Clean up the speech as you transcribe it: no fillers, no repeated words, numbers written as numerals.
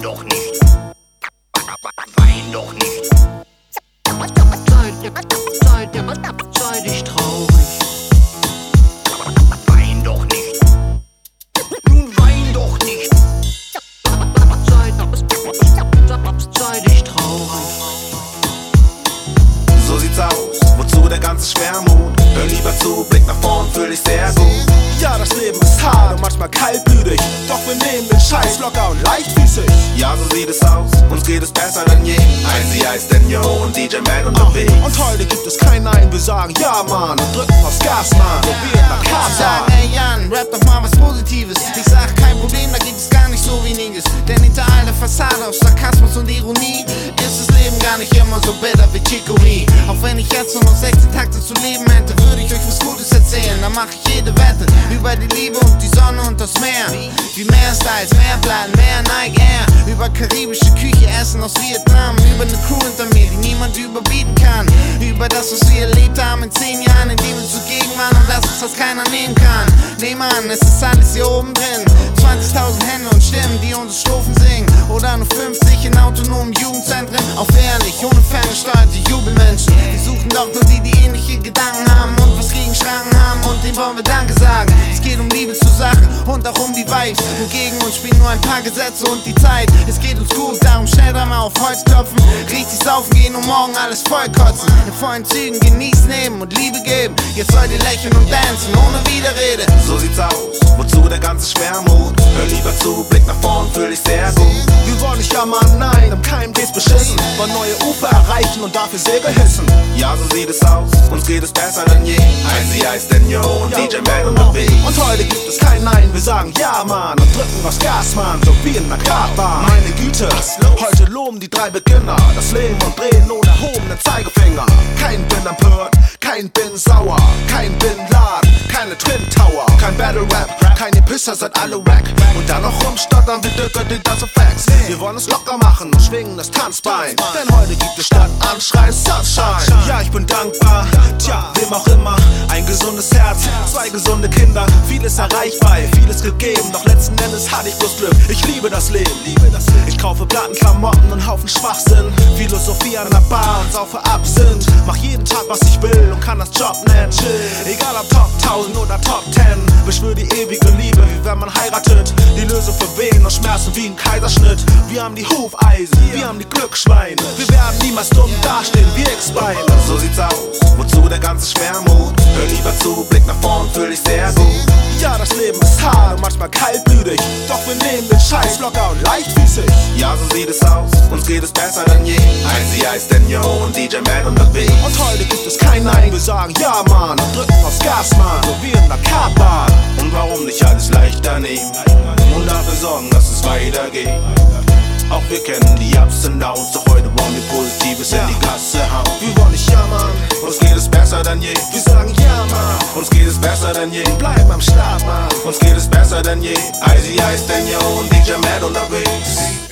Wein doch nicht. Wein doch nicht. Sei dich traurig. Wein doch nicht. Nun wein doch nicht. Sei dich traurig. So sieht's aus, wozu der ganze Schwermut? Hör lieber zu, Blick nach vorn, fühl dich sehr gut. Ja, das Leben ist hart und manchmal kaltblütig, doch wir nehmen den Scheiß locker und leichtfüßig. Ja, so sieht es aus, uns geht es besser denn je. Icy Ice, Denyo und DJ Man unterwegs. Und heute gibt es kein Nein, wir sagen ja, Mann, und drücken aufs Gas, Mann, so wie in der Sie Karte. sagen, ey Jan, rap doch mal was Positives. Ich sag, kein Problem, da gibt es gar nicht so weniges. Denn hinter all der Fassade aus Sarkasmus und Ironie ist das Leben gar nicht immer so bitter wie Chicory. Auch wenn ich jetzt nur noch 16 Takte zu leben hätte, würde ich euch was Gutes erzählen. Dann mach ich jede Wette über die Liebe und die Sonne und das Meer. Wie mehr Styles, mehr Platten, mehr Nike Air. Über karibische Küche, Essen aus Vietnam. Über eine Crew hinter mir, die niemand überbieten kann. Über das, was wir erlebt haben in 10 Jahren, in denen wir zugegen waren und das, was keiner nehmen kann. Nehm an, es ist alles hier oben drin. 20.000 Hände und Stimmen, die unsere Strophen singen. Oder nur 50 in autonomen Jugendzentren. Auch ehrlich, ohne ferngesteuerte Jubelmenschen. Wir suchen doch nur die, die ähnliche Gedanken haben und was gegen Schranken haben. Und denen wollen wir Danke sagen. Es geht um Liebe zur Sache und auch um die Vibes. Und gegen uns spielen nur ein paar Gesetze und die Zeit. Es geht uns gut, darum schnell dreimal auf Holz klopfen. Richtig saufen gehen und morgen alles vollkotzen. In vollen Zügen genießen, nehmen und Liebe geben. Jetzt sollt ihr lächeln und dancen, ohne Widerrede. So sieht's aus, wozu der ganze Schwermut? Hör lieber zu, Blick nach vorn, fühl dich sehr gut. Wir wollen nicht jammern, nein, am Keim geht's beschissen. Wollen neue Ufer erreichen und dafür Segel hissen. Ja, so sieht es aus, uns geht es besser denn je. Icy Ice, Denyo und DJ Man unterwegs. Und heute gibt es kein Nein, wir sagen ja, Mann, und drücken aufs Gas, Mann, so wie in der Kartbahn. Meine Güte, heute loben die 3 Beginner das Leben und drehen ohne erhobenen Zeigefinger. Kein bin empört, kein bin sauer, kein bin Laden, keine Twin Tower, kein Battle Rap, keine Pisser, seid alle wack. Und dann noch rumstottern wie Dürker, die das Facts. Wir wollen es locker machen und schwingen das Tanzbein, denn heute gibt es statt Anschreien Sunshine. Ja, ich bin dankbar, tja, wem auch immer. Ein gesundes Herz, 2 gesunde Kinder, vieles erreichbar, vieles gegeben. Doch letzten Endes hatte ich bloß Glück, ich liebe das Leben. Ich kaufe Platten, Klamotten und Haufen Schwachsinn. Philosophie an der Bar und saufe Absinth. Mach jeden Tag, was ich will und kann das Job nennen. Egal ob Top 1000 oder Top 10. Beschwör die ewige Liebe, wie wenn man heiratet. Die Lösung für Wehen und Schmerzen wie ein Kaiserschnitt. Wir haben die Hufeisen, wir haben die Glücksschweine. Wir werden niemals dumm dastehen wie X-Beine. So sieht's aus, wozu der ganze Schwermut? Hör lieber zu, Blick nach vorn, fühl dich sehr gut. Ja, das Leben ist hart und manchmal kaltblütig, doch wir nehmen den Scheiß locker und leichtfüßig. Ja, so sieht es aus, uns geht es besser denn je. Icy Ice, Denyo und DJ Man unterwegs. Und heute gibt es kein Nein, wir sagen ja, Mann, und drücken aufs Gas, Mann, so wie in der Kartbahn. Und warum nicht alles leichter nehmen und dafür sorgen, dass es weitergeht. Auch wir kennen die Ups und Downs, doch heute wollen wir Positives in die Gasse hauen. Wir wollen nicht jammern, uns geht es besser denn je. Wir sagen ja, Mann, uns geht es besser denn je. Bleiben am Start, Mann, uns geht es besser denn je. Icy Ice, Denyo und DJ Man unterwegs.